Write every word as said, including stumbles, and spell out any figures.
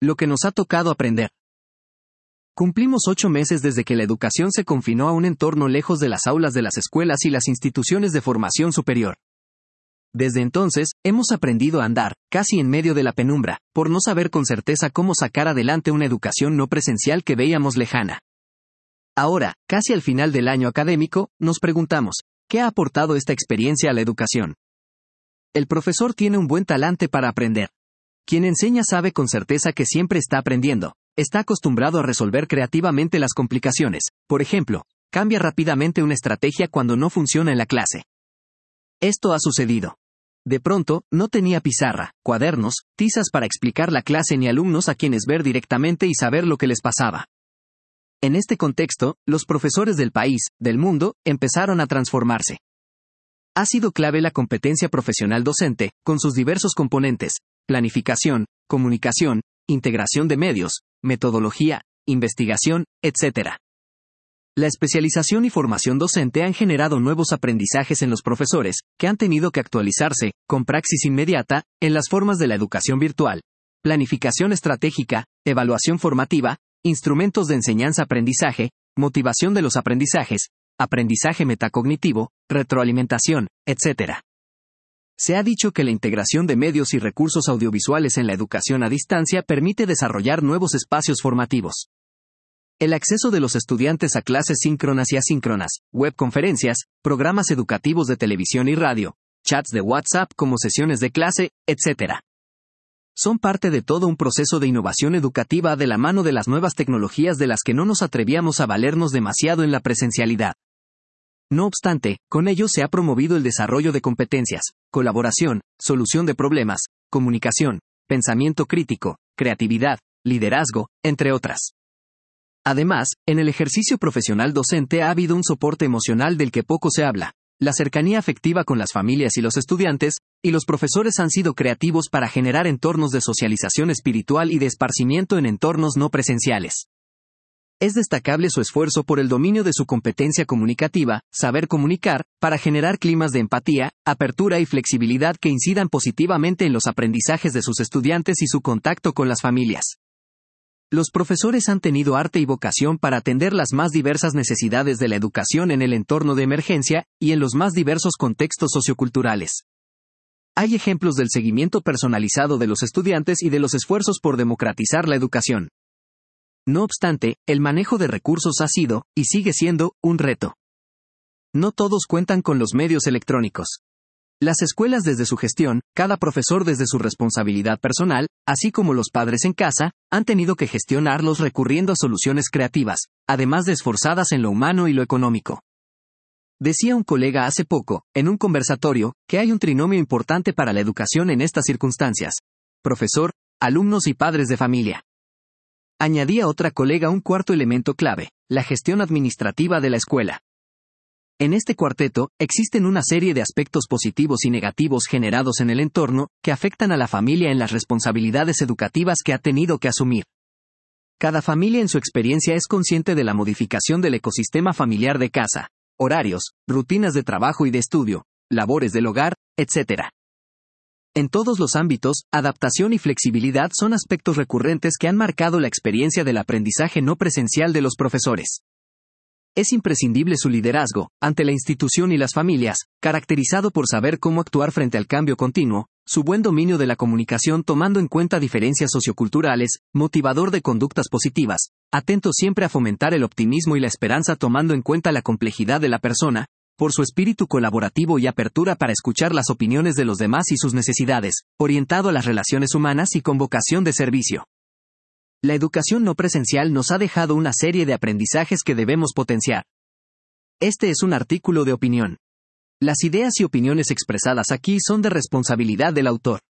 Lo que nos ha tocado aprender. Cumplimos ocho meses desde que la educación se confinó a un entorno lejos de las aulas de las escuelas y las instituciones de formación superior. Desde entonces, hemos aprendido a andar, casi en medio de la penumbra, por no saber con certeza cómo sacar adelante una educación no presencial que veíamos lejana. Ahora, casi al final del año académico, nos preguntamos, ¿qué ha aportado esta experiencia a la educación? El profesor tiene un buen talante para aprender. Quien enseña sabe con certeza que siempre está aprendiendo, está acostumbrado a resolver creativamente las complicaciones, por ejemplo, cambia rápidamente una estrategia cuando no funciona en la clase. Esto ha sucedido. De pronto, no tenía pizarra, cuadernos, tizas para explicar la clase ni alumnos a quienes ver directamente y saber lo que les pasaba. En este contexto, los profesores del país, del mundo, empezaron a transformarse. Ha sido clave la competencia profesional docente, con sus diversos componentes: planificación, comunicación, integración de medios, metodología, investigación, etcétera. La especialización y formación docente han generado nuevos aprendizajes en los profesores, que han tenido que actualizarse, con praxis inmediata, en las formas de la educación virtual, planificación estratégica, evaluación formativa, instrumentos de enseñanza-aprendizaje, motivación de los aprendizajes, aprendizaje metacognitivo, retroalimentación, etcétera. Se ha dicho que la integración de medios y recursos audiovisuales en la educación a distancia permite desarrollar nuevos espacios formativos. El acceso de los estudiantes a clases síncronas y asíncronas, webconferencias, programas educativos de televisión y radio, chats de WhatsApp como sesiones de clase, etcétera. Son parte de todo un proceso de innovación educativa de la mano de las nuevas tecnologías de las que no nos atrevíamos a valernos demasiado en la presencialidad. No obstante, con ello se ha promovido el desarrollo de competencias, colaboración, solución de problemas, comunicación, pensamiento crítico, creatividad, liderazgo, entre otras. Además, en el ejercicio profesional docente ha habido un soporte emocional del que poco se habla, la cercanía afectiva con las familias y los estudiantes, y los profesores han sido creativos para generar entornos de socialización espiritual y de esparcimiento en entornos no presenciales. Es destacable su esfuerzo por el dominio de su competencia comunicativa, saber comunicar, para generar climas de empatía, apertura y flexibilidad que incidan positivamente en los aprendizajes de sus estudiantes y su contacto con las familias. Los profesores han tenido arte y vocación para atender las más diversas necesidades de la educación en el entorno de emergencia y en los más diversos contextos socioculturales. Hay ejemplos del seguimiento personalizado de los estudiantes y de los esfuerzos por democratizar la educación. No obstante, el manejo de recursos ha sido, y sigue siendo, un reto. No todos cuentan con los medios electrónicos. Las escuelas desde su gestión, cada profesor desde su responsabilidad personal, así como los padres en casa, han tenido que gestionarlos recurriendo a soluciones creativas, además de esforzadas en lo humano y lo económico. Decía un colega hace poco, en un conversatorio, que hay un trinomio importante para la educación en estas circunstancias: profesor, alumnos y padres de familia. Añadía otra colega un cuarto elemento clave: la gestión administrativa de la escuela. En este cuarteto, existen una serie de aspectos positivos y negativos generados en el entorno, que afectan a la familia en las responsabilidades educativas que ha tenido que asumir. Cada familia en su experiencia es consciente de la modificación del ecosistema familiar de casa, horarios, rutinas de trabajo y de estudio, labores del hogar, etcétera. En todos los ámbitos, adaptación y flexibilidad son aspectos recurrentes que han marcado la experiencia del aprendizaje no presencial de los profesores. Es imprescindible su liderazgo, ante la institución y las familias, caracterizado por saber cómo actuar frente al cambio continuo, su buen dominio de la comunicación tomando en cuenta diferencias socioculturales, motivador de conductas positivas, atento siempre a fomentar el optimismo y la esperanza tomando en cuenta la complejidad de la persona, por su espíritu colaborativo y apertura para escuchar las opiniones de los demás y sus necesidades, orientado a las relaciones humanas y con vocación de servicio. La educación no presencial nos ha dejado una serie de aprendizajes que debemos potenciar. Este es un artículo de opinión. Las ideas y opiniones expresadas aquí son de responsabilidad del autor.